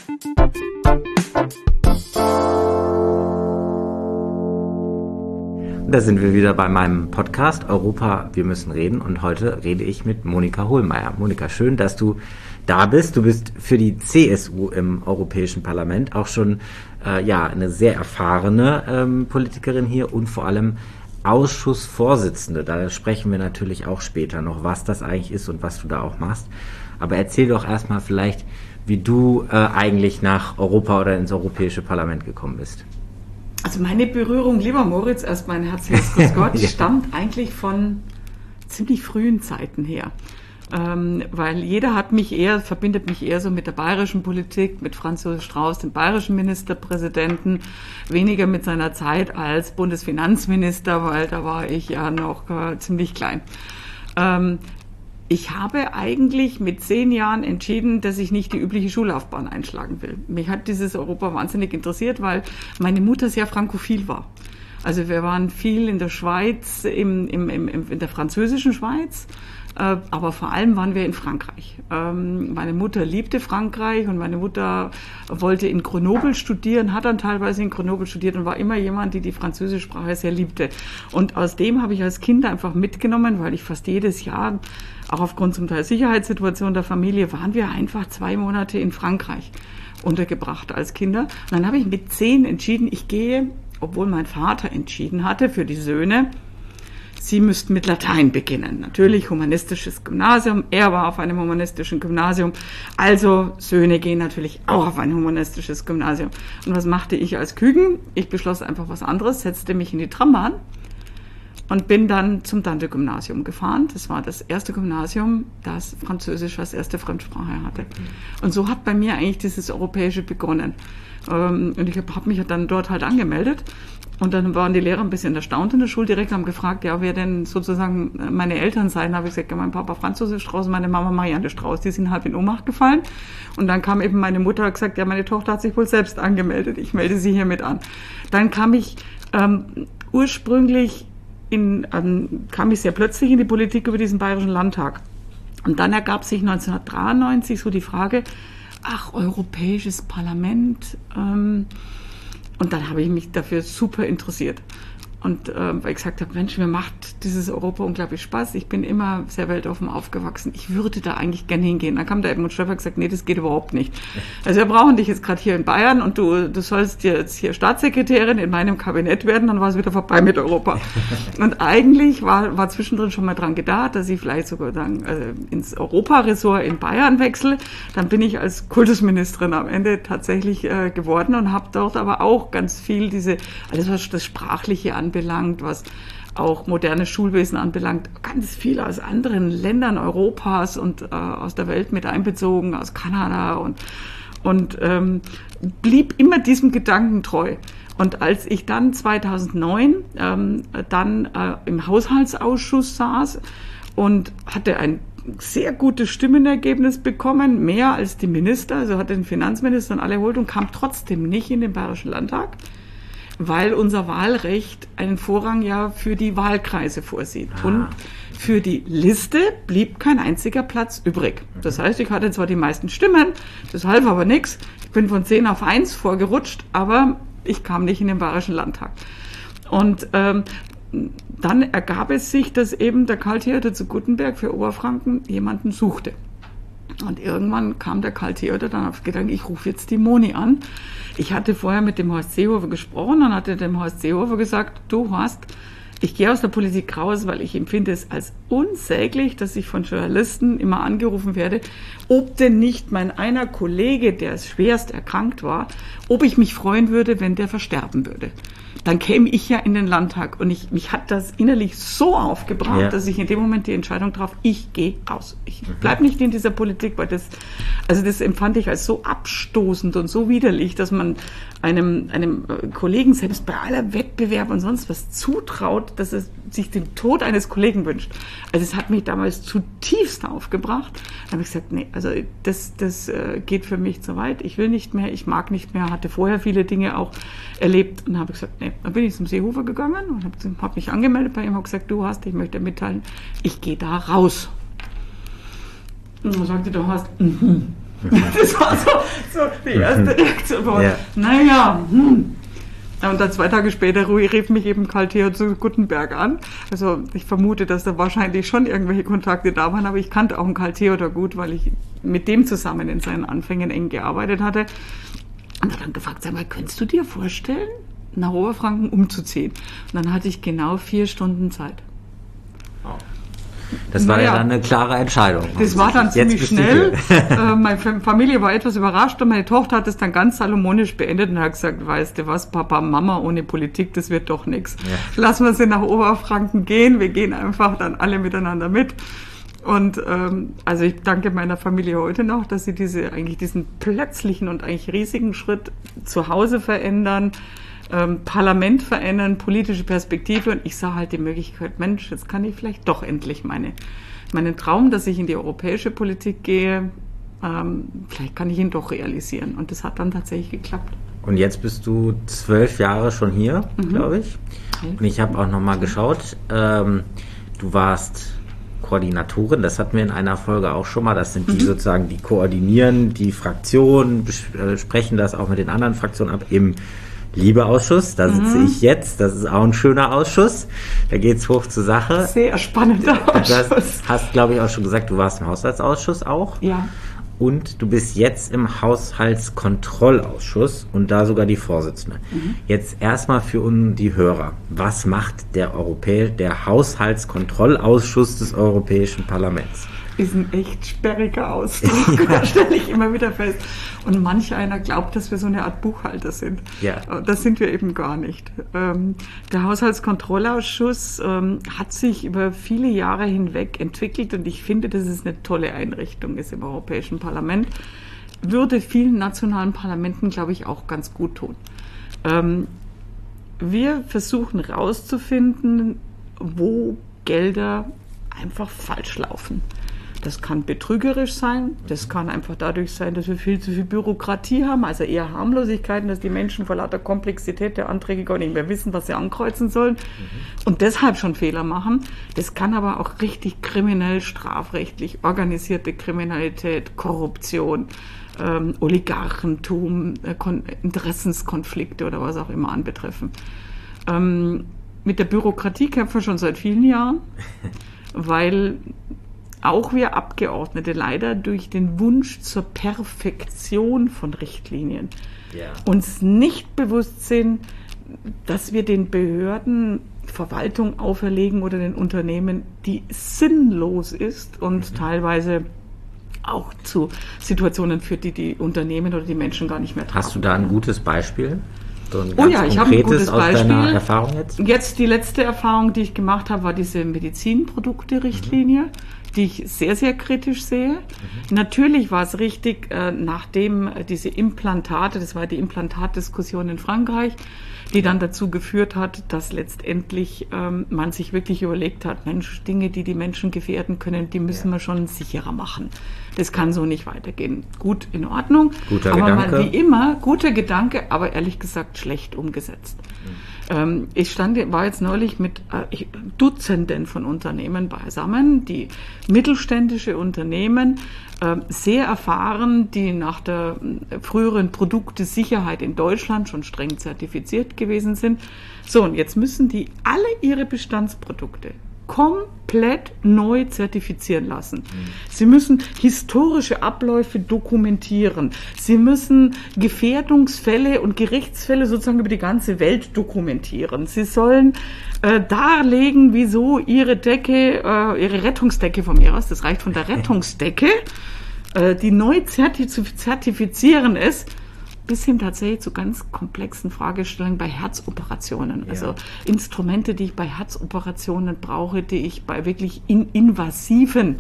Da sind wir wieder bei meinem Podcast Europa, wir müssen reden, und heute rede ich mit Monika Hohlmeier. Monika, schön, dass du da bist. Du bist für die CSU im Europäischen Parlament auch schon eine sehr erfahrene Politikerin hier und vor allem Ausschussvorsitzende. Da sprechen wir natürlich auch später noch, was das eigentlich ist und was du da auch machst. Aber erzähl doch erstmal vielleicht, wie du eigentlich nach Europa oder ins Europäische Parlament gekommen bist. Also meine Berührung, lieber Moritz, erstmal ein herzliches Grüß Gott, stammt eigentlich von ziemlich frühen Zeiten her. Weil jeder verbindet mich eher so mit der bayerischen Politik, mit Franz Josef Strauß, dem bayerischen Ministerpräsidenten, weniger mit seiner Zeit als Bundesfinanzminister, weil da war ich ja noch ziemlich klein. Ich habe eigentlich mit 10 Jahren entschieden, dass ich nicht die übliche Schullaufbahn einschlagen will. Mich hat dieses Europa wahnsinnig interessiert, weil meine Mutter sehr frankophil war. Also wir waren viel in der Schweiz, in der französischen Schweiz, aber vor allem waren wir in Frankreich. Meine Mutter liebte Frankreich und meine Mutter wollte in Grenoble studieren, hat dann teilweise in Grenoble studiert und war immer jemand, die französische Sprache sehr liebte. Und aus dem habe ich als Kind einfach mitgenommen, weil ich fast jedes Jahr, auch aufgrund zum Teil Sicherheitssituation der Familie, waren wir einfach 2 Monate in Frankreich untergebracht als Kinder. Und dann habe ich mit 10 entschieden, ich gehe, obwohl mein Vater entschieden hatte für die Söhne, sie müssten mit Latein beginnen. Natürlich humanistisches Gymnasium, er war auf einem humanistischen Gymnasium, also Söhne gehen natürlich auch auf ein humanistisches Gymnasium. Und was machte ich als Küken? Ich beschloss einfach was anderes, setzte mich in die Trambahn und bin dann zum Dante-Gymnasium gefahren. Das war das erste Gymnasium, das Französisch als erste Fremdsprache hatte. Und so hat bei mir eigentlich dieses Europäische begonnen. Und ich habe mich dann dort halt angemeldet. Und dann waren die Lehrer ein bisschen erstaunt in der Schuldirektor, haben gefragt, ja, wer denn sozusagen meine Eltern seien. Da habe ich gesagt, ja, mein Papa Franz Josef Strauß und meine Mama Marianne Strauß. Die sind halb in Ohnmacht gefallen. Und dann kam eben meine Mutter und hat gesagt, ja, meine Tochter hat sich wohl selbst angemeldet. Ich melde sie hiermit an. Dann kam ich ursprünglich kam ich sehr plötzlich in die Politik über diesen Bayerischen Landtag. Und dann ergab sich 1993 so die Frage, Europäisches Parlament. Und dann habe ich mich dafür super interessiert. Und weil ich gesagt habe, Mensch, mir macht dieses Europa unglaublich Spaß. Ich bin immer sehr weltoffen aufgewachsen. Ich würde da eigentlich gerne hingehen. Dann kam der Edmund Stoiber und gesagt, nee, das geht überhaupt nicht. Also wir brauchen dich jetzt gerade hier in Bayern und du sollst jetzt hier Staatssekretärin in meinem Kabinett werden, dann war es wieder vorbei mit Europa. Und eigentlich war zwischendrin schon mal dran gedacht, dass ich vielleicht sogar dann ins Europaressort in Bayern wechsle. Dann bin ich als Kultusministerin am Ende tatsächlich geworden und habe dort aber auch ganz viel alles was das Sprachliche anbelangt, was auch modernes Schulwesen anbelangt, ganz viel aus anderen Ländern Europas und aus der Welt mit einbezogen, aus Kanada und blieb immer diesem Gedanken treu. Und als ich dann 2009 im Haushaltsausschuss saß und hatte ein sehr gutes Stimmenergebnis bekommen, mehr als die Minister, also hatte den Finanzminister und alle erholt und kam trotzdem nicht in den Bayerischen Landtag, weil unser Wahlrecht einen Vorrang ja für die Wahlkreise vorsieht. Und für die Liste blieb kein einziger Platz übrig. Das heißt, ich hatte zwar die meisten Stimmen, das half aber nichts. Ich bin von 10 auf 1 vorgerutscht, aber ich kam nicht in den Bayerischen Landtag. Und dann ergab es sich, dass eben der Karl Theodor zu Guttenberg für Oberfranken jemanden suchte. Und irgendwann kam der Karl Theodor dann auf den Gedanken, ich rufe jetzt die Moni an. Ich hatte vorher mit dem Horst Seehofer gesprochen und hatte dem Horst Seehofer gesagt, du Horst, ich gehe aus der Politik raus, weil ich empfinde es als unsäglich, dass ich von Journalisten immer angerufen werde, ob denn nicht mein einer Kollege, der schwerst erkrankt war, ob ich mich freuen würde, wenn der versterben würde. Dann käme ich ja in den Landtag und mich hat das innerlich so aufgebracht, dass ich in dem Moment die Entscheidung traf, ich gehe raus. Ich bleib nicht in dieser Politik, weil das empfand ich als so abstoßend und so widerlich, dass man einem Kollegen selbst bei aller Wettbewerb und sonst was zutraut, dass er sich den Tod eines Kollegen wünscht. Also es hat mich damals zutiefst aufgebracht. Da habe ich gesagt, nee, also das geht für mich zu weit. Ich will nicht mehr, ich mag nicht mehr, hatte vorher viele Dinge auch erlebt und habe gesagt, nee. Dann bin ich zum Seehofer gegangen und habe mich angemeldet bei ihm, habe gesagt, du Horst, ich möchte mitteilen, ich gehe da raus. Und dann sagte der Horst, Das war so So, die erste Reaktion war, Ja. naja, Ja, und dann 2 Tage später rief mich eben Karl Theo zu Guttenberg an. Also ich vermute, dass da wahrscheinlich schon irgendwelche Kontakte da waren, aber ich kannte auch einen Karl Theodor gut, weil ich mit dem zusammen in seinen Anfängen eng gearbeitet hatte. Und hat dann gefragt, sag mal, könntest du dir vorstellen, nach Oberfranken umzuziehen? Und dann hatte ich genau 4 Stunden Zeit. Das war ja dann eine klare Entscheidung. Das war dann ziemlich schnell. Meine Familie war etwas überrascht und meine Tochter hat es dann ganz salomonisch beendet und hat gesagt, weißt du was, Papa, Mama ohne Politik, das wird doch nichts. Ja. Lassen wir sie nach Oberfranken gehen, wir gehen einfach dann alle miteinander mit. Und also ich danke meiner Familie heute noch, dass sie diesen plötzlichen und eigentlich riesigen Schritt zu Hause verändern, Parlament verändern, politische Perspektive, und ich sah halt die Möglichkeit, Mensch, jetzt kann ich vielleicht doch endlich meinen Traum, dass ich in die europäische Politik gehe, vielleicht kann ich ihn doch realisieren, und das hat dann tatsächlich geklappt. Und jetzt bist du 12 Jahre schon hier, glaube ich, und ich habe auch nochmal geschaut, du warst Koordinatorin, das hatten wir in einer Folge auch schon mal, das sind die sozusagen, die koordinieren die Fraktionen, besprechen das auch mit den anderen Fraktionen ab, im Liebeausschuss, da sitze ich jetzt, das ist auch ein schöner Ausschuss, da geht's hoch zur Sache. Sehr spannender Ausschuss. Du hast, glaube ich, auch schon gesagt, du warst im Haushaltsausschuss auch. Ja. Und du bist jetzt im Haushaltskontrollausschuss und da sogar die Vorsitzende. Jetzt erstmal für die Hörer, was macht der Haushaltskontrollausschuss des Europäischen Parlaments? Ist ein echt sperriger Ausdruck, ja. Stelle ich immer wieder fest. Und manch einer glaubt, dass wir so eine Art Buchhalter sind. Ja. Das sind wir eben gar nicht. Der Haushaltskontrollausschuss hat sich über viele Jahre hinweg entwickelt, und ich finde, dass es eine tolle Einrichtung ist im Europäischen Parlament. Würde vielen nationalen Parlamenten, glaube ich, auch ganz gut tun. Wir versuchen herauszufinden, wo Gelder einfach falsch laufen. Das kann betrügerisch sein, das kann einfach dadurch sein, dass wir viel zu viel Bürokratie haben, also eher Harmlosigkeiten, dass die Menschen vor lauter Komplexität der Anträge gar nicht mehr wissen, was sie ankreuzen sollen und deshalb schon Fehler machen. Das kann aber auch richtig kriminell, strafrechtlich, organisierte Kriminalität, Korruption, Oligarchentum, Interessenskonflikte oder was auch immer anbetreffen. Mit der Bürokratie kämpfen wir schon seit vielen Jahren, weil auch wir Abgeordnete leider durch den Wunsch zur Perfektion von Richtlinien uns nicht bewusst sind, dass wir den Behörden Verwaltung auferlegen oder den Unternehmen, die sinnlos ist und teilweise auch zu Situationen führt, die die Unternehmen oder die Menschen gar nicht mehr tragen. Hast du da ein gutes Beispiel? So ein Ich habe ein gutes Beispiel. Aus deiner Erfahrung jetzt? Jetzt die letzte Erfahrung, die ich gemacht habe, war diese Medizinprodukte-Richtlinie, die ich sehr, sehr kritisch sehe. Natürlich war es richtig, nachdem diese Implantate, das war die Implantatdiskussion in Frankreich, die dann dazu geführt hat, dass letztendlich man sich wirklich überlegt hat, Mensch, Dinge, die die Menschen gefährden können, die müssen wir schon sicherer machen. Das kann so nicht weitergehen. Gut, in Ordnung. Guter aber Gedanke. wie immer, guter Gedanke, aber ehrlich gesagt schlecht umgesetzt. Ich war jetzt neulich mit Dutzenden von Unternehmen beisammen, die mittelständische Unternehmen, sehr erfahren, die nach der früheren Produktesicherheit in Deutschland schon streng zertifiziert gewesen sind. So, und jetzt müssen die alle ihre Bestandsprodukte komplett neu zertifizieren lassen. Sie müssen historische Abläufe dokumentieren. Sie müssen Gefährdungsfälle und Gerichtsfälle sozusagen über die ganze Welt dokumentieren. Sie sollen darlegen, wieso ihre Decke, ihre Rettungsdecke von mir aus, das reicht von der Rettungsdecke, die neu zu zertifizieren ist, bis hin tatsächlich zu ganz komplexen Fragestellungen bei Herzoperationen. Ja. Also Instrumente, die ich bei Herzoperationen brauche, die ich bei wirklich invasiven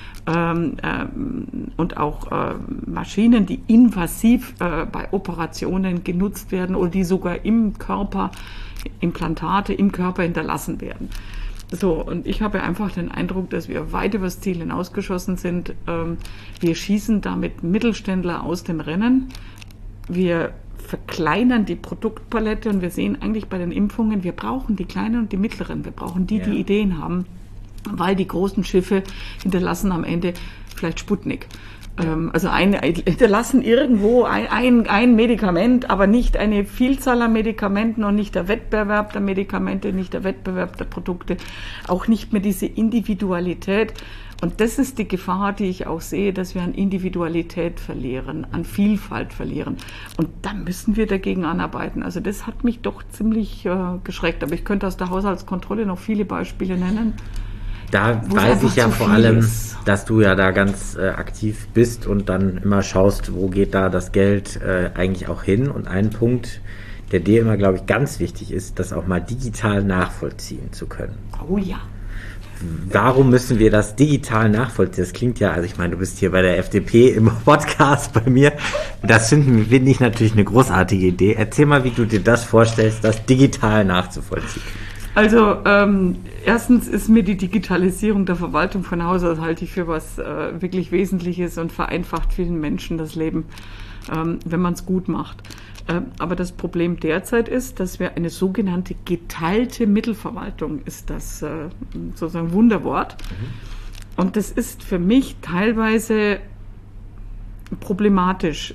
und auch Maschinen, die invasiv bei Operationen genutzt werden oder die sogar im Körper, Implantate im Körper hinterlassen werden. So, und ich habe einfach den Eindruck, dass wir weit über das Ziel hinausgeschossen sind. Wir schießen damit Mittelständler aus dem Rennen. Wir verkleinern die Produktpalette und wir sehen eigentlich bei den Impfungen, wir brauchen die kleinen und die mittleren, wir brauchen die Ideen haben, weil die großen Schiffe hinterlassen am Ende vielleicht Sputnik. Also hinterlassen irgendwo ein Medikament, aber nicht eine Vielzahl an Medikamenten und nicht der Wettbewerb der Medikamente, nicht der Wettbewerb der Produkte, auch nicht mehr diese Individualität. Und das ist die Gefahr, die ich auch sehe, dass wir an Individualität verlieren, an Vielfalt verlieren. Und da müssen wir dagegen anarbeiten. Also das hat mich doch ziemlich geschreckt. Aber ich könnte aus der Haushaltskontrolle noch viele Beispiele nennen. Da weiß ich ja vor allem, dass du ja da ganz aktiv bist und dann immer schaust, wo geht da das Geld eigentlich auch hin. Und ein Punkt, der dir immer, glaube ich, ganz wichtig ist, das auch mal digital nachvollziehen zu können. Oh ja. Warum müssen wir das digital nachvollziehen? Das klingt ja, also ich meine, du bist hier bei der FDP im Podcast bei mir. Das finde ich natürlich eine großartige Idee. Erzähl mal, wie du dir das vorstellst, das digital nachzuvollziehen. Also erstens ist mir die Digitalisierung der Verwaltung von Hause, halte ich für was wirklich Wesentliches und vereinfacht vielen Menschen das Leben, wenn man es gut macht. Aber das Problem derzeit ist, dass wir eine sogenannte geteilte Mittelverwaltung, ist das sozusagen Wunderwort. Und das ist für mich teilweise problematisch,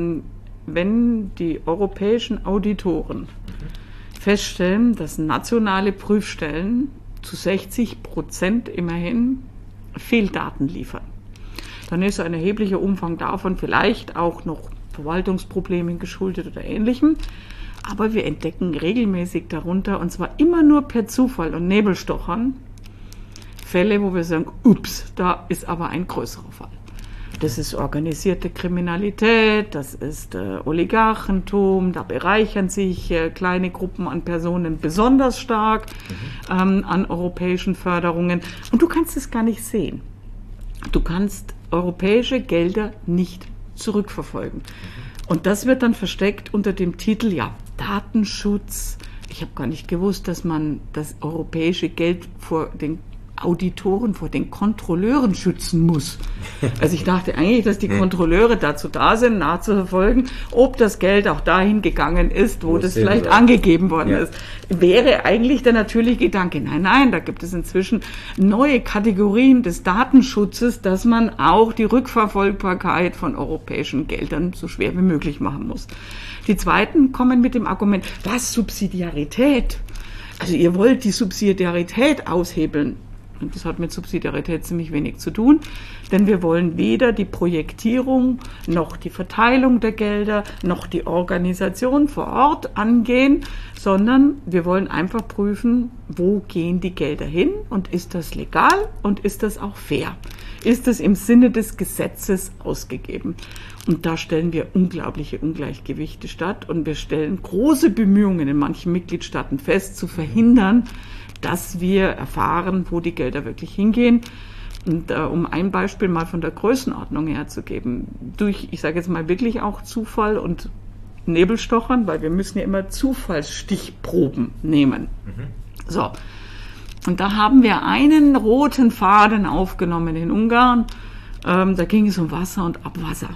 wenn die europäischen Auditoren feststellen, dass nationale Prüfstellen zu 60% immerhin Fehldaten liefern. Dann ist ein erheblicher Umfang davon vielleicht auch noch Verwaltungsproblemen geschuldet oder Ähnlichem. Aber wir entdecken regelmäßig darunter, und zwar immer nur per Zufall und Nebelstochern, Fälle, wo wir sagen, ups, da ist aber ein größerer Fall. Das ist organisierte Kriminalität, das ist Oligarchentum, da bereichern sich kleine Gruppen an Personen besonders stark an europäischen Förderungen. Und du kannst es gar nicht sehen. Du kannst europäische Gelder nicht zurückverfolgen. Und das wird dann versteckt unter dem Titel, ja, Datenschutz. Ich habe gar nicht gewusst, dass man das europäische Geld vor den Auditoren, vor den Kontrolleuren schützen muss. Also ich dachte eigentlich, dass die Kontrolleure dazu da sind, nachzuverfolgen, ob das Geld auch dahin gegangen ist, wo das vielleicht angegeben worden ist. Wäre eigentlich der natürliche Gedanke. Nein, da gibt es inzwischen neue Kategorien des Datenschutzes, dass man auch die Rückverfolgbarkeit von europäischen Geldern so schwer wie möglich machen muss. Die Zweiten kommen mit dem Argument, was Subsidiarität? Also ihr wollt die Subsidiarität aushebeln. Und das hat mit Subsidiarität ziemlich wenig zu tun, denn wir wollen weder die Projektierung noch die Verteilung der Gelder noch die Organisation vor Ort angehen, sondern wir wollen einfach prüfen, wo gehen die Gelder hin und ist das legal und ist das auch fair? Ist es im Sinne des Gesetzes ausgegeben? Und da stellen wir unglaubliche Ungleichgewichte statt und wir stellen große Bemühungen in manchen Mitgliedstaaten fest, zu verhindern, dass wir erfahren, wo die Gelder wirklich hingehen. Und um ein Beispiel mal von der Größenordnung herzugeben, durch, ich sage jetzt mal wirklich auch Zufall und Nebelstochern, weil wir müssen ja immer Zufallsstichproben nehmen. So. Und da haben wir einen roten Faden aufgenommen in Ungarn. Da ging es um Wasser und Abwasser.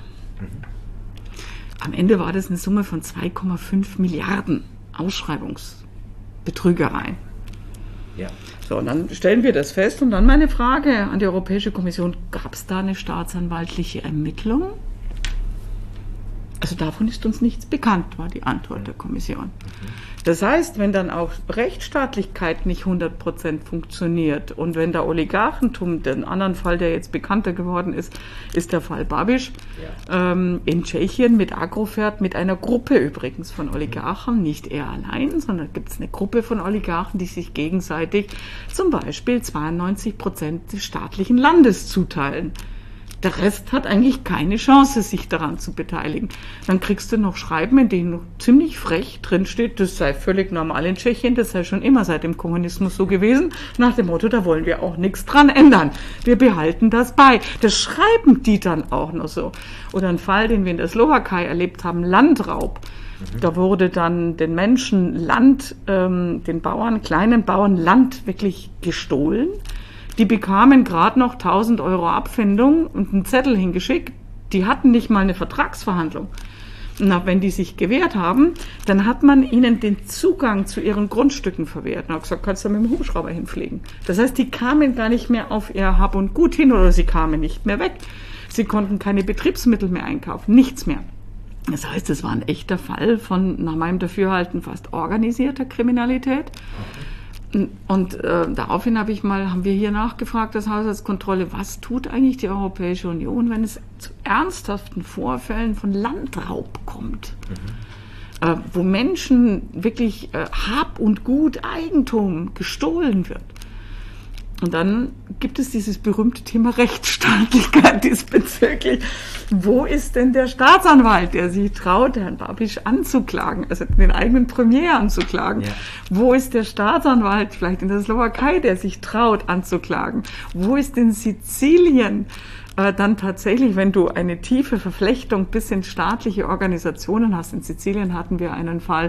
Am Ende war das eine Summe von 2,5 Milliarden Ausschreibungsbetrügereien. Ja. So, und dann stellen wir das fest und dann meine Frage an die Europäische Kommission, gab es da eine staatsanwaltliche Ermittlung? Also davon ist uns nichts bekannt, war die Antwort der Kommission. Das heißt, wenn dann auch Rechtsstaatlichkeit nicht 100% funktioniert und wenn der Oligarchentum, den anderen Fall, der jetzt bekannter geworden ist, ist der Fall Babiš in Tschechien mit Agrofert, mit einer Gruppe übrigens von Oligarchen, nicht er allein, sondern gibt es eine Gruppe von Oligarchen, die sich gegenseitig zum Beispiel 92% des staatlichen Landes zuteilen. Der Rest hat eigentlich keine Chance, sich daran zu beteiligen. Dann kriegst du noch Schreiben, in denen ziemlich frech drinsteht, das sei völlig normal in Tschechien, das sei schon immer seit dem Kommunismus so gewesen, nach dem Motto, da wollen wir auch nichts dran ändern. Wir behalten das bei. Das schreiben die dann auch noch so. Oder ein Fall, den wir in der Slowakei erlebt haben, Landraub. Da wurde dann den Menschen Land, den Bauern, kleinen Bauern Land wirklich gestohlen. Die bekamen gerade noch 1.000 Euro Abfindung und einen Zettel hingeschickt. Die hatten nicht mal eine Vertragsverhandlung. Na, wenn die sich gewehrt haben, dann hat man ihnen den Zugang zu ihren Grundstücken verwehrt. Und hat gesagt, kannst du mit dem Hubschrauber hinfliegen. Das heißt, die kamen gar nicht mehr auf ihr Hab und Gut hin oder sie kamen nicht mehr weg. Sie konnten keine Betriebsmittel mehr einkaufen, nichts mehr. Das heißt, es war ein echter Fall von, nach meinem Dafürhalten, fast organisierter Kriminalität. Und daraufhin haben wir hier nachgefragt, das Haushaltskontrolle, was tut eigentlich die Europäische Union, wenn es zu ernsthaften Vorfällen von Landraub kommt? Wo Menschen wirklich Hab und Gut, Eigentum gestohlen wird. Und dann gibt es dieses berühmte Thema Rechtsstaatlichkeit diesbezüglich. Wo ist denn der Staatsanwalt, der sich traut, Herrn Babiš anzuklagen, also den eigenen Premier anzuklagen? Ja. Wo ist der Staatsanwalt, vielleicht in der Slowakei, der sich traut anzuklagen? Wo ist in Sizilien dann tatsächlich, wenn du eine tiefe Verflechtung bis in staatliche Organisationen hast? In Sizilien hatten wir einen Fall,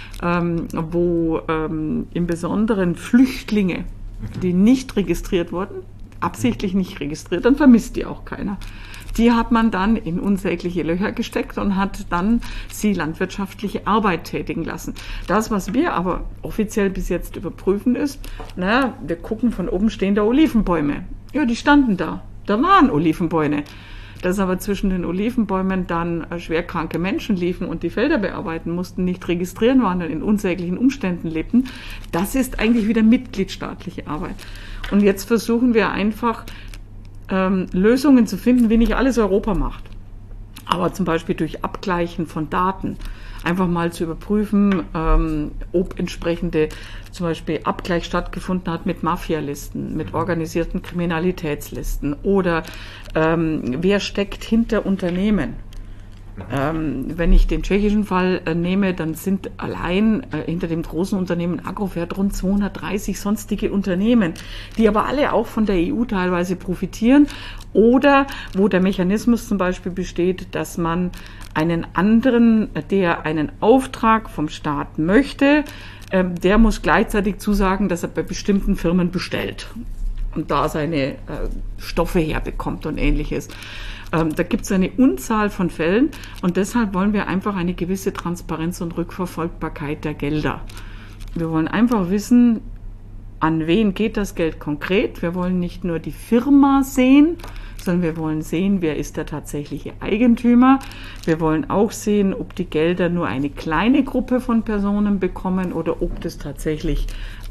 wo im Besonderen Flüchtlinge, die nicht registriert wurden, absichtlich nicht registriert, dann vermisst die auch keiner. Die hat man dann in unsägliche Löcher gesteckt und hat dann sie landwirtschaftliche Arbeit tätigen lassen. Das, was wir aber offiziell bis jetzt überprüfen, ist, wir gucken von oben stehen da Olivenbäume. Ja, die standen da. Da waren Olivenbäume. Dass aber zwischen den Olivenbäumen dann schwerkranke Menschen liefen und die Felder bearbeiten mussten, nicht registrieren waren und in unsäglichen Umständen lebten, das ist eigentlich wieder mitgliedstaatliche Arbeit. Und jetzt versuchen wir einfach, Lösungen zu finden, wie nicht alles Europa macht. Aber zum Beispiel durch Abgleichen von Daten. Einfach mal zu überprüfen, ob entsprechende zum Beispiel Abgleich stattgefunden hat mit Mafialisten, mit organisierten Kriminalitätslisten oder wer steckt hinter Unternehmen. Wenn ich den tschechischen Fall nehme, dann sind allein hinter dem großen Unternehmen Agrofert rund 230 sonstige Unternehmen, die aber alle auch von der EU teilweise profitieren oder wo der Mechanismus zum Beispiel besteht, dass man einen anderen, der einen Auftrag vom Staat möchte, der muss gleichzeitig zusagen, dass er bei bestimmten Firmen bestellt und da seine Stoffe herbekommt und Ähnliches. Da gibt es eine Unzahl von Fällen und deshalb wollen wir einfach eine gewisse Transparenz und Rückverfolgbarkeit der Gelder. Wir wollen einfach wissen, an wen geht das Geld konkret. Wir wollen nicht nur die Firma sehen, sondern wir wollen sehen, wer ist der tatsächliche Eigentümer. Wir wollen auch sehen, ob die Gelder nur eine kleine Gruppe von Personen bekommen oder ob das tatsächlich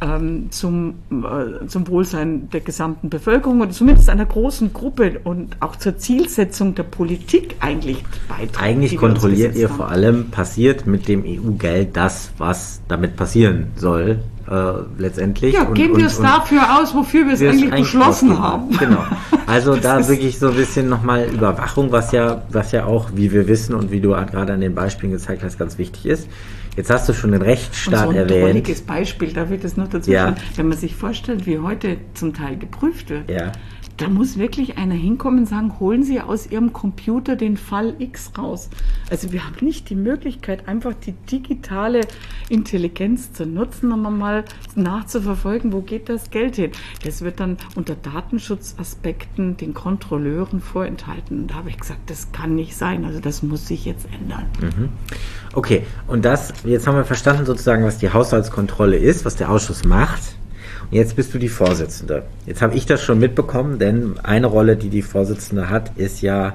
zum Wohlsein der gesamten Bevölkerung oder zumindest einer großen Gruppe und auch zur Zielsetzung der Politik eigentlich beiträgt. Eigentlich kontrolliert ihr vor allem, passiert mit dem EU-Geld das, was damit passieren soll, letztendlich. Ja, geben wir es dafür aus, wofür wir es eigentlich beschlossen haben. Genau. Also da wirklich so ein bisschen nochmal Überwachung, was ja auch, wie wir wissen und wie du gerade an den Beispielen gezeigt hast, ganz wichtig ist. Jetzt hast du schon den Rechtsstaat erwähnt. So ein trauriges Beispiel, da wird es noch dazu stehen, wenn man sich vorstellt, wie heute zum Teil geprüft wird. Ja. Da muss wirklich einer hinkommen und sagen, holen Sie aus Ihrem Computer den Fall X raus. Also wir haben nicht die Möglichkeit, einfach die digitale Intelligenz zu nutzen, um mal nachzuverfolgen, wo geht das Geld hin. Das wird dann unter Datenschutzaspekten den Kontrolleuren vorenthalten. Und da habe ich gesagt, das kann nicht sein. Also das muss sich jetzt ändern. Mhm. Okay, und jetzt haben wir verstanden sozusagen, was die Haushaltskontrolle ist, was der Ausschuss macht. Jetzt bist du die Vorsitzende. Jetzt habe ich das schon mitbekommen, denn eine Rolle, die die Vorsitzende hat, ist ja,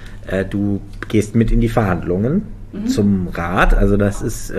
du gehst mit in die Verhandlungen zum Rat. Also das ist,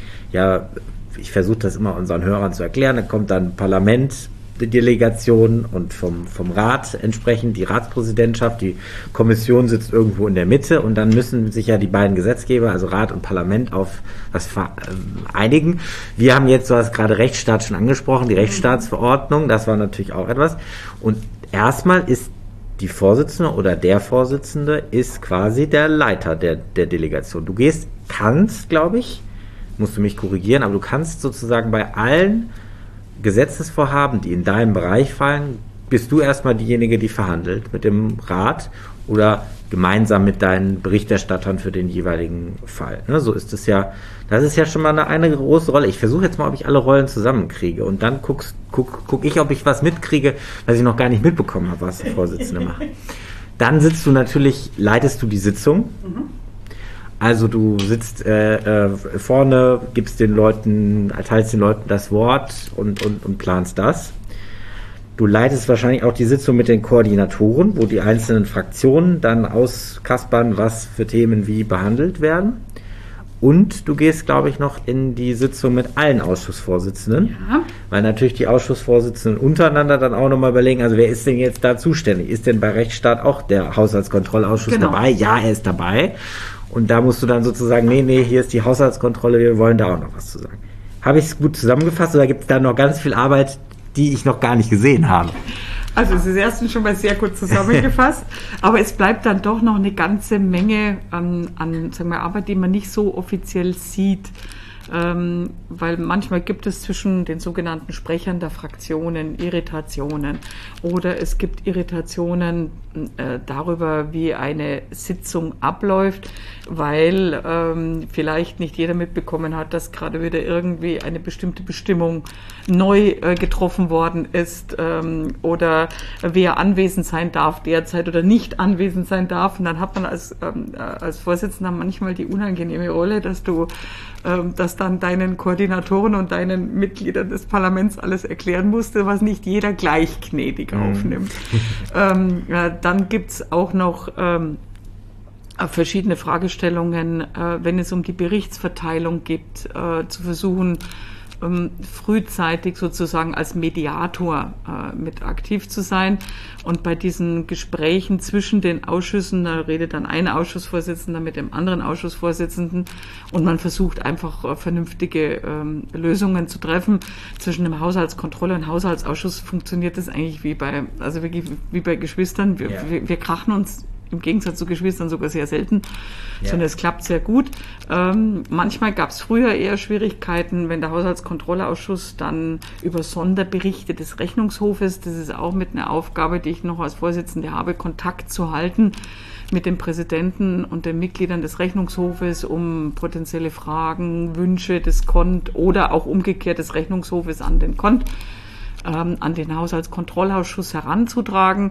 ich versuche das immer unseren Hörern zu erklären. Da kommt dann Parlament, die Delegation und vom Rat entsprechend die Ratspräsidentschaft. Die Kommission sitzt irgendwo in der Mitte und dann müssen sich ja die beiden Gesetzgeber, also Rat und Parlament, auf was einigen. Wir haben jetzt, du hast gerade Rechtsstaat schon angesprochen, die Rechtsstaatsverordnung, das war natürlich auch etwas. Und erstmal ist die Vorsitzende oder der Vorsitzende ist quasi der Leiter der Delegation. Du kannst, glaube ich, musst du mich korrigieren, aber du kannst sozusagen bei allen Gesetzesvorhaben, die in deinen Bereich fallen, bist du erstmal diejenige, die verhandelt mit dem Rat oder gemeinsam mit deinen Berichterstattern für den jeweiligen Fall. Ne, so ist es ja, das ist ja schon mal eine große Rolle. Ich versuche jetzt mal, ob ich alle Rollen zusammenkriege und dann guck ich, ob ich was mitkriege, was ich noch gar nicht mitbekommen habe, was der Vorsitzende macht. Dann leitest du die Sitzung. Also du sitzt vorne, teilst den Leuten das Wort und planst das. Du leitest wahrscheinlich auch die Sitzung mit den Koordinatoren, wo die einzelnen Fraktionen dann auskaspern, was für Themen wie behandelt werden. Und du gehst, glaube ich, noch in die Sitzung mit allen Ausschussvorsitzenden, weil natürlich die Ausschussvorsitzenden untereinander dann auch nochmal überlegen, also wer ist denn jetzt da zuständig? Ist denn bei Rechtsstaat auch der Haushaltskontrollausschuss dabei? Ja, er ist dabei. Und da musst du dann sozusagen, nee, hier ist die Haushaltskontrolle, wir wollen da auch noch was zu sagen. Habe ich es gut zusammengefasst oder gibt es da noch ganz viel Arbeit, die ich noch gar nicht gesehen habe? Also es ist erstens schon mal sehr gut zusammengefasst, aber es bleibt dann doch noch eine ganze Menge an sagen wir, Arbeit, die man nicht so offiziell sieht. Weil manchmal gibt es zwischen den sogenannten Sprechern der Fraktionen Irritationen oder es gibt Irritationen darüber, wie eine Sitzung abläuft, weil vielleicht nicht jeder mitbekommen hat, dass gerade wieder irgendwie eine bestimmte Bestimmung neu getroffen worden ist oder wer anwesend sein darf derzeit oder nicht anwesend sein darf. Und dann hat man als Vorsitzender manchmal die unangenehme Rolle, dass dann deinen Koordinatoren und deinen Mitgliedern des Parlaments alles erklären musste, was nicht jeder gleich gnädig aufnimmt. Dann gibt's auch noch verschiedene Fragestellungen, wenn es um die Berichtsverteilung geht, zu versuchen, frühzeitig sozusagen als Mediator mit aktiv zu sein. Und bei diesen Gesprächen zwischen den Ausschüssen, da redet dann ein Ausschussvorsitzender mit dem anderen Ausschussvorsitzenden und man versucht einfach vernünftige Lösungen zu treffen. Zwischen dem Haushaltskontrolle und Haushaltsausschuss funktioniert das eigentlich wie bei Geschwistern. Wir krachen uns im Gegensatz zu Geschwistern sogar sehr selten, sondern es klappt sehr gut. Manchmal gab es früher eher Schwierigkeiten, wenn der Haushaltskontrollausschuss dann über Sonderberichte des Rechnungshofes, das ist auch mit einer Aufgabe, die ich noch als Vorsitzende habe, Kontakt zu halten mit dem Präsidenten und den Mitgliedern des Rechnungshofes, um potenzielle Fragen, Wünsche des KONT oder auch umgekehrt des Rechnungshofes an den KONT, an den Haushaltskontrollausschuss heranzutragen.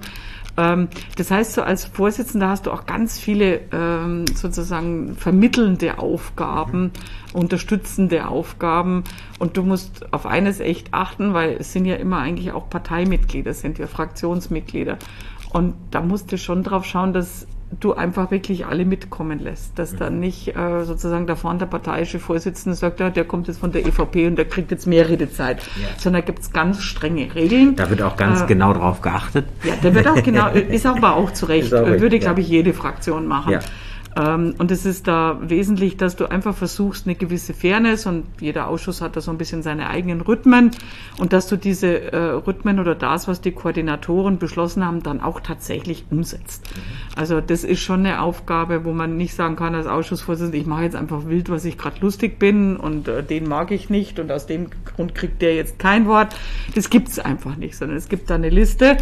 Das heißt, so als Vorsitzender hast du auch ganz viele sozusagen vermittelnde Aufgaben, unterstützende Aufgaben und du musst auf eines echt achten, weil es sind ja immer eigentlich auch Parteimitglieder, sind ja Fraktionsmitglieder und da musst du schon drauf schauen, dass du einfach wirklich alle mitkommen lässt, dass dann nicht sozusagen da vorne der parteiische Vorsitzende sagt, ja, der kommt jetzt von der EVP und der kriegt jetzt mehr Redezeit, sondern da gibt es ganz strenge Regeln. Da wird auch ganz genau drauf geachtet. Ja, da wird auch genau, ist aber auch zu Recht, würde, glaube ich, jede Fraktion machen. Ja. Und es ist da wesentlich, dass du einfach versuchst, eine gewisse Fairness und jeder Ausschuss hat da so ein bisschen seine eigenen Rhythmen und dass du diese Rhythmen oder das, was die Koordinatoren beschlossen haben, dann auch tatsächlich umsetzt. Also das ist schon eine Aufgabe, wo man nicht sagen kann als Ausschussvorsitzender, ich mache jetzt einfach wild, was ich gerade lustig bin und den mag ich nicht und aus dem Grund kriegt der jetzt kein Wort. Das gibt's einfach nicht, sondern es gibt da eine Liste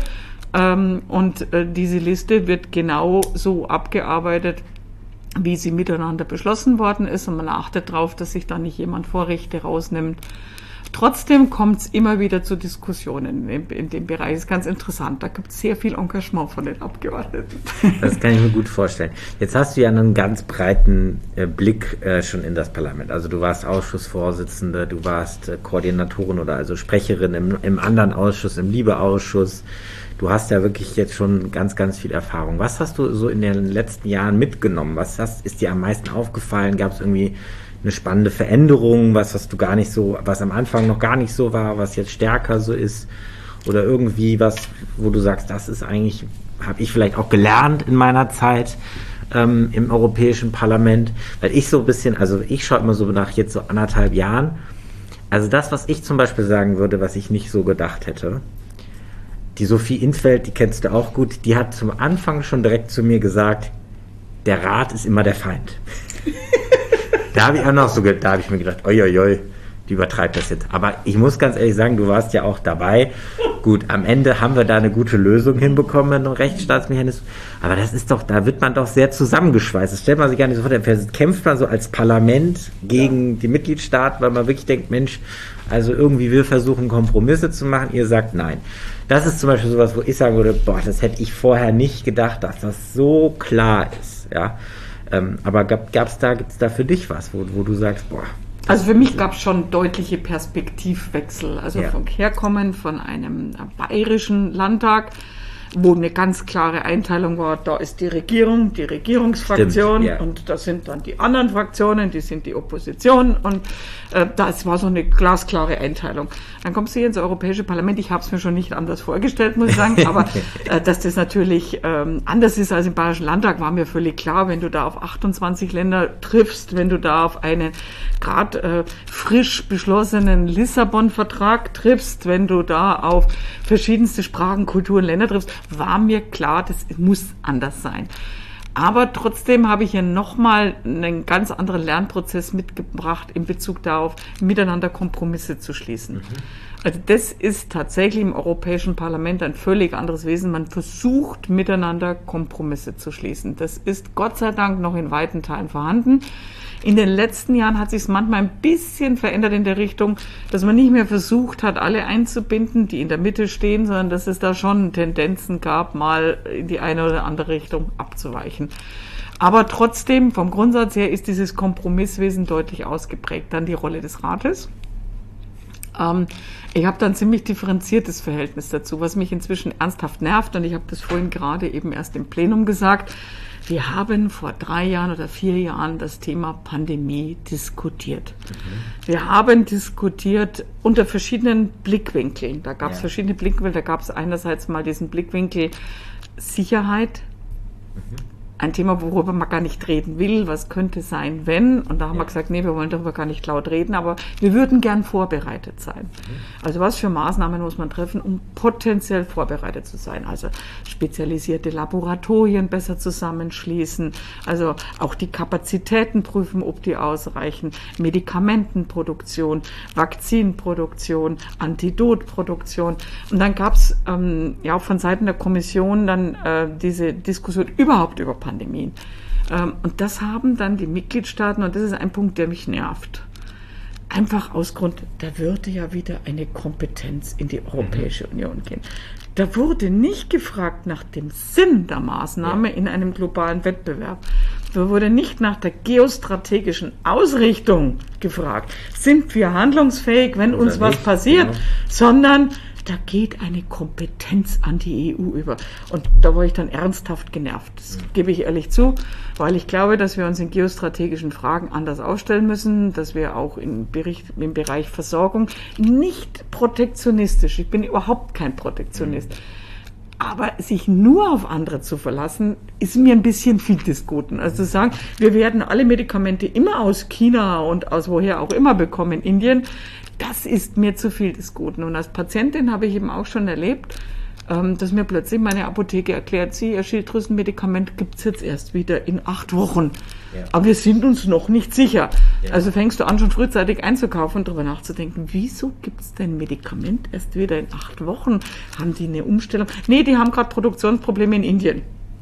und diese Liste wird genau so abgearbeitet, wie sie miteinander beschlossen worden ist und man achtet darauf, dass sich da nicht jemand Vorrechte rausnimmt. Trotzdem kommt es immer wieder zu Diskussionen in dem Bereich. Das ist ganz interessant. Da gibt es sehr viel Engagement von den Abgeordneten. Das kann ich mir gut vorstellen. Jetzt hast du ja einen ganz breiten Blick schon in das Parlament. Also du warst Ausschussvorsitzende, du warst Koordinatorin oder also Sprecherin im anderen Ausschuss, im Libe-Ausschuss. Du hast ja wirklich jetzt schon ganz, ganz viel Erfahrung. Was hast du so in den letzten Jahren mitgenommen? Was ist dir am meisten aufgefallen? Gab es irgendwie eine spannende Veränderung? Was hast du gar nicht so, was am Anfang noch gar nicht so war, was jetzt stärker so ist? Oder irgendwie was, wo du sagst, das ist eigentlich, habe ich vielleicht auch gelernt in meiner Zeit im Europäischen Parlament? Weil ich so ein bisschen, also ich schaue immer so nach jetzt so 1,5 Jahren. Also das, was ich zum Beispiel sagen würde, was ich nicht so gedacht hätte, die Sophie Intfeld, die kennst du auch gut, die hat zum Anfang schon direkt zu mir gesagt, der Rat ist immer der Feind. Da habe ich auch noch so, da habe ich mir gedacht, oi, die übertreibt das jetzt. Aber ich muss ganz ehrlich sagen, du warst ja auch dabei. Gut, am Ende haben wir da eine gute Lösung hinbekommen mit einem Rechtsstaatsmechanismus. Aber das ist doch, da wird man doch sehr zusammengeschweißt. Das stellt man sich gar nicht so vor. Da kämpft man so als Parlament gegen die Mitgliedstaaten, weil man wirklich denkt, Mensch, also irgendwie wir versuchen Kompromisse zu machen, ihr sagt nein. Das ist zum Beispiel sowas, wo ich sagen würde, boah, das hätte ich vorher nicht gedacht, dass das so klar ist, ja. Aber gibt's da für dich was, wo du sagst, boah, Also für mich gab es schon deutliche Perspektivwechsel. Also vom Herkommen von einem bayerischen Landtag, wo eine ganz klare Einteilung war, da ist die Regierung, die Regierungsfraktion und da sind dann die anderen Fraktionen, die sind die Opposition und das war so eine glasklare Einteilung. Dann kommst du hier ins Europäische Parlament, ich habe es mir schon nicht anders vorgestellt, muss ich sagen, aber dass das natürlich anders ist als im Bayerischen Landtag, war mir völlig klar, wenn du da auf 28 Länder triffst, wenn du da auf einen gerade frisch beschlossenen Lissabon-Vertrag triffst, wenn du da auf verschiedenste Sprachen, Kulturen, Länder triffst, war mir klar, das muss anders sein. Aber trotzdem habe ich hier nochmal einen ganz anderen Lernprozess mitgebracht in Bezug darauf, miteinander Kompromisse zu schließen. Also das ist tatsächlich im Europäischen Parlament ein völlig anderes Wesen. Man versucht, miteinander Kompromisse zu schließen. Das ist Gott sei Dank noch in weiten Teilen vorhanden. In den letzten Jahren hat sich es manchmal ein bisschen verändert in der Richtung, dass man nicht mehr versucht hat, alle einzubinden, die in der Mitte stehen, sondern dass es da schon Tendenzen gab, mal in die eine oder andere Richtung abzuweichen. Aber trotzdem, vom Grundsatz her, ist dieses Kompromisswesen deutlich ausgeprägt. Dann die Rolle des Rates. Ich habe da ein ziemlich differenziertes Verhältnis dazu, was mich inzwischen ernsthaft nervt. Und ich habe das vorhin gerade eben erst im Plenum gesagt. Wir haben vor 3 Jahren oder 4 Jahren das Thema Pandemie diskutiert. Wir haben diskutiert unter verschiedenen Blickwinkeln. Da gab es verschiedene Blickwinkel. Da gab es einerseits mal diesen Blickwinkel Sicherheit. Ein Thema, worüber man gar nicht reden will. Was könnte sein, wenn? Und da haben wir gesagt, nee, wir wollen darüber gar nicht laut reden, aber wir würden gern vorbereitet sein. Also was für Maßnahmen muss man treffen, um potenziell vorbereitet zu sein? Also spezialisierte Laboratorien besser zusammenschließen, also auch die Kapazitäten prüfen, ob die ausreichen, Medikamentenproduktion, Vakzinproduktion, Antidotproduktion. Und dann gab es auch von Seiten der Kommission dann diese Diskussion überhaupt über Pandemien. Und das haben dann die Mitgliedstaaten, und das ist ein Punkt, der mich nervt, einfach aus Grund, da würde ja wieder eine Kompetenz in die Europäische Union gehen. Da wurde nicht gefragt nach dem Sinn der Maßnahme in einem globalen Wettbewerb. Da wurde nicht nach der geostrategischen Ausrichtung gefragt. Sind wir handlungsfähig, wenn uns was passiert? Sondern da geht eine Kompetenz an die EU über. Und da war ich dann ernsthaft genervt. Das gebe ich ehrlich zu, weil ich glaube, dass wir uns in geostrategischen Fragen anders aufstellen müssen, dass wir auch im Bereich Versorgung nicht protektionistisch, ich bin überhaupt kein Protektionist, aber sich nur auf andere zu verlassen, ist mir ein bisschen viel des Guten. Also zu sagen, wir werden alle Medikamente immer aus China und aus woher auch immer bekommen, Indien, das ist mir zu viel des Guten. Und als Patientin habe ich eben auch schon erlebt, dass mir plötzlich meine Apotheke erklärt, Ihr Schilddrüsenmedikament gibt es jetzt erst wieder in 8 Wochen. Aber wir sind uns noch nicht sicher. Also fängst du an, schon frühzeitig einzukaufen und darüber nachzudenken, wieso gibt es denn Medikament erst wieder in 8 Wochen? Haben die eine Umstellung? Nee, die haben gerade Produktionsprobleme in Indien.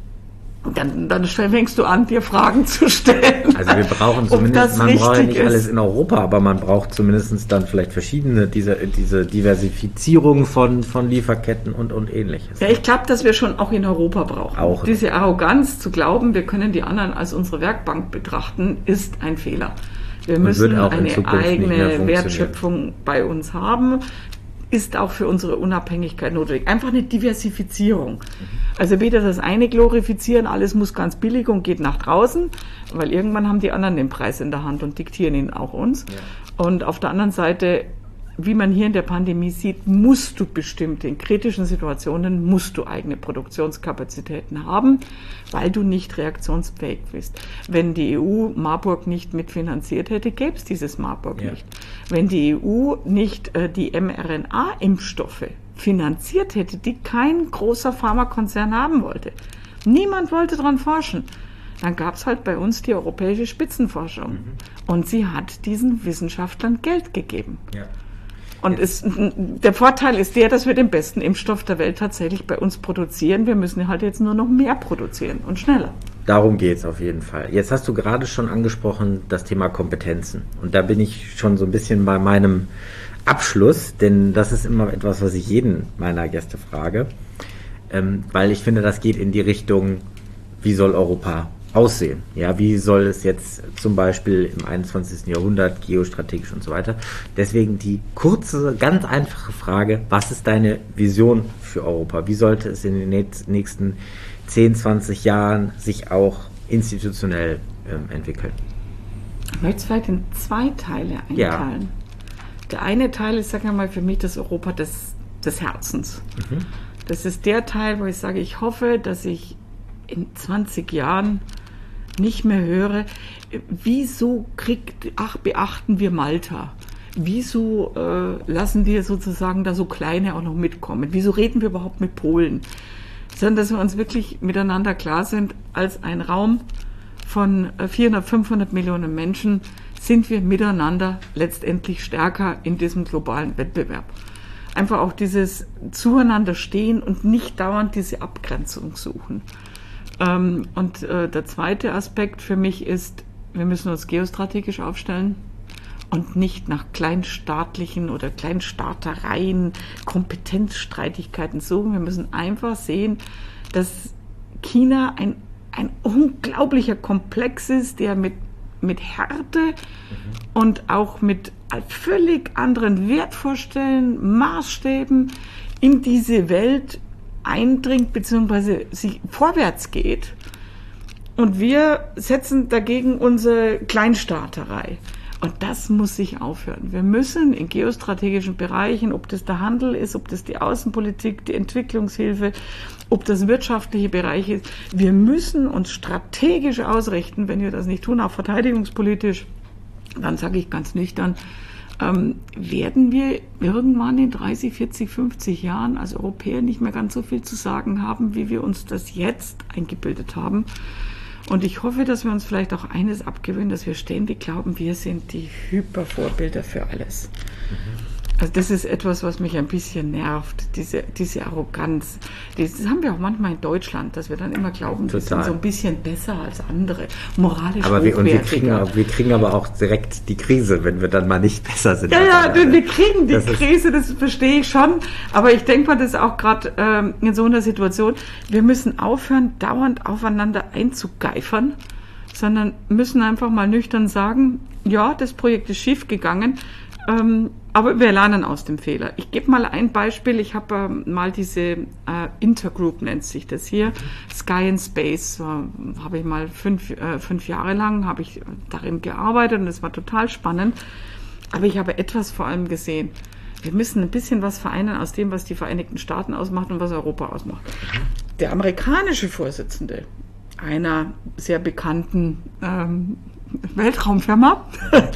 Dann fängst du an, dir Fragen zu stellen. Also wir brauchen zumindest, man braucht ja nicht alles in Europa, aber man braucht zumindest dann vielleicht verschiedene, diese Diversifizierung von Lieferketten und Ähnliches. Ja, ich glaube, dass wir schon auch in Europa brauchen. Auch diese Arroganz zu glauben, wir können die anderen als unsere Werkbank betrachten, ist ein Fehler. Wir müssen eine eigene Wertschöpfung bei uns haben. Ist auch für unsere Unabhängigkeit notwendig. Einfach eine Diversifizierung. Also weder das eine glorifizieren, alles muss ganz billig und geht nach draußen, weil irgendwann haben die anderen den Preis in der Hand und diktieren ihn auch uns. Und auf der anderen Seite, wie man hier in der Pandemie sieht, musst du bestimmt in kritischen Situationen, musst du eigene Produktionskapazitäten haben, weil du nicht reaktionsfähig bist. Wenn die EU Marburg nicht mitfinanziert hätte, gäbe es dieses Marburg nicht. Wenn die EU nicht die mRNA-Impfstoffe finanziert hätte, die kein großer Pharmakonzern haben wollte, niemand wollte daran forschen, dann gab es halt bei uns die europäische Spitzenforschung. Und sie hat diesen Wissenschaftlern Geld gegeben. Und der Vorteil ist der, dass wir den besten Impfstoff der Welt tatsächlich bei uns produzieren. Wir müssen halt jetzt nur noch mehr produzieren und schneller. Darum geht's auf jeden Fall. Jetzt hast du gerade schon angesprochen, das Thema Kompetenzen. Und da bin ich schon so ein bisschen bei meinem Abschluss, denn das ist immer etwas, was ich jeden meiner Gäste frage. Weil ich finde, das geht in die Richtung, wie soll Europa aussehen? Ja, wie soll es jetzt zum Beispiel im 21. Jahrhundert geostrategisch und so weiter? Deswegen die kurze, ganz einfache Frage, was ist deine Vision für Europa? Wie sollte es in den nächsten 10, 20 Jahren sich auch institutionell entwickeln? Ich möchte es vielleicht in 2 Teile einteilen. Ja. Der eine Teil ist, sag ich mal, für mich das Europa des Herzens. Das ist der Teil, wo ich sage, ich hoffe, dass ich in 20 Jahren nicht mehr höre, wieso beachten wir Malta? Wieso lassen wir sozusagen da so Kleine auch noch mitkommen? Wieso reden wir überhaupt mit Polen? Sondern, dass wir uns wirklich miteinander klar sind, als ein Raum von 400, 500 Millionen Menschen sind wir miteinander letztendlich stärker in diesem globalen Wettbewerb. Einfach auch dieses Zueinander stehen und nicht dauernd diese Abgrenzung suchen. Und der zweite Aspekt für mich ist, wir müssen uns geostrategisch aufstellen und nicht nach kleinstaatlichen oder Kleinstaatereien, Kompetenzstreitigkeiten suchen. Wir müssen einfach sehen, dass China ein unglaublicher Komplex ist, der mit Härte und auch mit völlig anderen Wertvorstellungen, Maßstäben in diese Welt eindringt bzw. sich vorwärts geht. Und wir setzen dagegen unsere Kleinstaaterei. Und das muss sich aufhören. Wir müssen in geostrategischen Bereichen, ob das der Handel ist, ob das die Außenpolitik, die Entwicklungshilfe, ob das wirtschaftliche Bereich ist, wir müssen uns strategisch ausrichten. Wenn wir das nicht tun, auch verteidigungspolitisch, dann sage ich ganz nüchtern, werden wir irgendwann in 30, 40, 50 Jahren als Europäer nicht mehr ganz so viel zu sagen haben, wie wir uns das jetzt eingebildet haben. Und ich hoffe, dass wir uns vielleicht auch eines abgewöhnen, dass wir ständig glauben, wir sind die Hypervorbilder für alles. Also das ist etwas, was mich ein bisschen nervt, diese Arroganz. Das haben wir auch manchmal in Deutschland, dass wir dann immer glauben, wir sind so ein bisschen besser als andere, moralisch hochwertiger. Wir kriegen aber auch direkt die Krise, wenn wir dann mal nicht besser sind. Ja, wir kriegen die Krise, das verstehe ich schon. Aber ich denke mal, das ist auch gerade in so einer Situation, wir müssen aufhören, dauernd aufeinander einzugeifern, sondern müssen einfach mal nüchtern sagen, ja, das Projekt ist schief gegangen, aber wir lernen aus dem Fehler. Ich gebe mal ein Beispiel. Ich habe mal diese Intergroup, nennt sich das hier, Sky and Space, habe ich mal 5 Jahre lang habe ich darin gearbeitet und es war total spannend. Aber ich habe etwas vor allem gesehen. Wir müssen ein bisschen was vereinen aus dem, was die Vereinigten Staaten ausmacht und was Europa ausmacht. Der amerikanische Vorsitzende einer sehr bekannten Weltraumfirma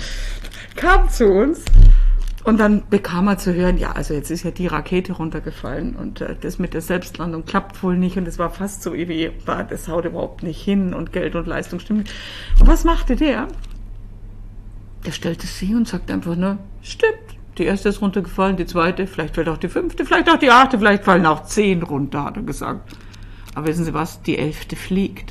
kam zu uns und dann bekam er zu hören, ja, also jetzt ist ja die Rakete runtergefallen und das mit der Selbstlandung klappt wohl nicht und es war fast so wie, das haut überhaupt nicht hin und Geld und Leistung stimmen. Und was machte der? Der stellte sich und sagte einfach nur, stimmt, die erste ist runtergefallen, die zweite, vielleicht fällt auch die 5., vielleicht auch die 8., vielleicht fallen auch 10 runter, hat er gesagt. Aber wissen Sie was, die 11. fliegt.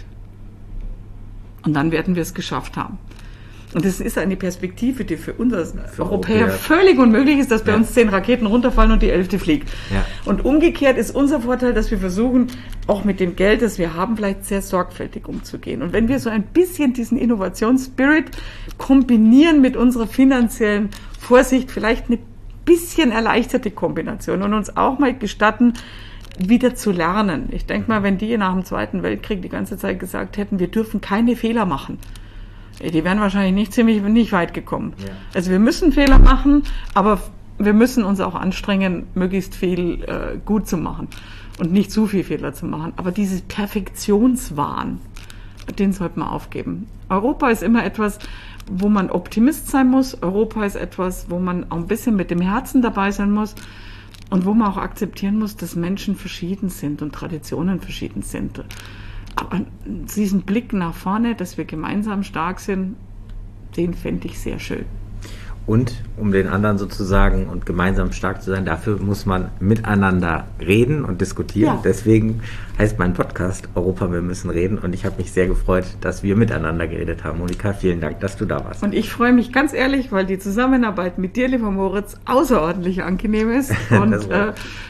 Und dann werden wir es geschafft haben. Und das ist eine Perspektive, die für uns als Europäer völlig unmöglich ist, dass bei uns 10 Raketen runterfallen und die 11. fliegt. Ja. Und umgekehrt ist unser Vorteil, dass wir versuchen, auch mit dem Geld, das wir haben, vielleicht sehr sorgfältig umzugehen. Und wenn wir so ein bisschen diesen Innovationsspirit kombinieren mit unserer finanziellen Vorsicht, vielleicht eine bisschen erleichterte Kombination und uns auch mal gestatten, wieder zu lernen. Ich denke mal, wenn die nach dem Zweiten Weltkrieg die ganze Zeit gesagt hätten, wir dürfen keine Fehler machen, die wären wahrscheinlich nicht weit gekommen. Ja. Also wir müssen Fehler machen, aber wir müssen uns auch anstrengen, möglichst viel gut zu machen und nicht zu viel Fehler zu machen. Aber dieses Perfektionswahn, den sollte man aufgeben. Europa ist immer etwas, wo man Optimist sein muss. Europa ist etwas, wo man auch ein bisschen mit dem Herzen dabei sein muss und wo man auch akzeptieren muss, dass Menschen verschieden sind und Traditionen verschieden sind. Aber diesen Blick nach vorne, dass wir gemeinsam stark sind, den fände ich sehr schön. Und um den anderen sozusagen und gemeinsam stark zu sein, dafür muss man miteinander reden und diskutieren. Ja. Deswegen heißt mein Podcast Europa, wir müssen reden. Und ich habe mich sehr gefreut, dass wir miteinander geredet haben. Monika, vielen Dank, dass du da warst. Und ich freue mich ganz ehrlich, weil die Zusammenarbeit mit dir, lieber Moritz, außerordentlich angenehm ist. Und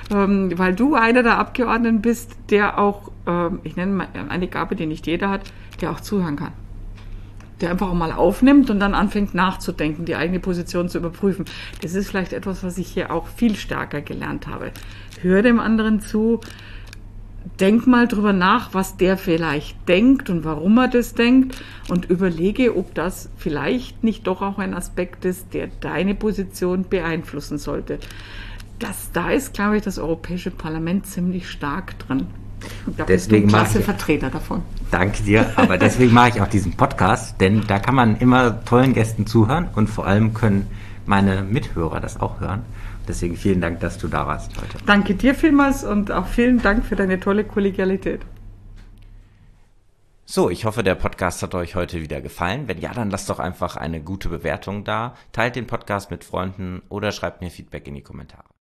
weil du einer der Abgeordneten bist, der auch, ich nenne mal eine Gabe, die nicht jeder hat, der auch zuhören kann. Der einfach auch mal aufnimmt und dann anfängt nachzudenken, die eigene Position zu überprüfen. Das ist vielleicht etwas, was ich hier auch viel stärker gelernt habe. Hör dem anderen zu, denk mal drüber nach, was der vielleicht denkt und warum er das denkt und überlege, ob das vielleicht nicht doch auch ein Aspekt ist, der deine Position beeinflussen sollte. Da ist, glaube ich, das Europäische Parlament ziemlich stark drin. Da bist du ein klasse Vertreter davon. Danke dir, aber deswegen mache ich auch diesen Podcast, denn da kann man immer tollen Gästen zuhören und vor allem können meine Mithörer das auch hören. Deswegen vielen Dank, dass du da warst heute. Danke dir vielmals und auch vielen Dank für deine tolle Kollegialität. So, ich hoffe, der Podcast hat euch heute wieder gefallen. Wenn ja, dann lasst doch einfach eine gute Bewertung da, teilt den Podcast mit Freunden oder schreibt mir Feedback in die Kommentare.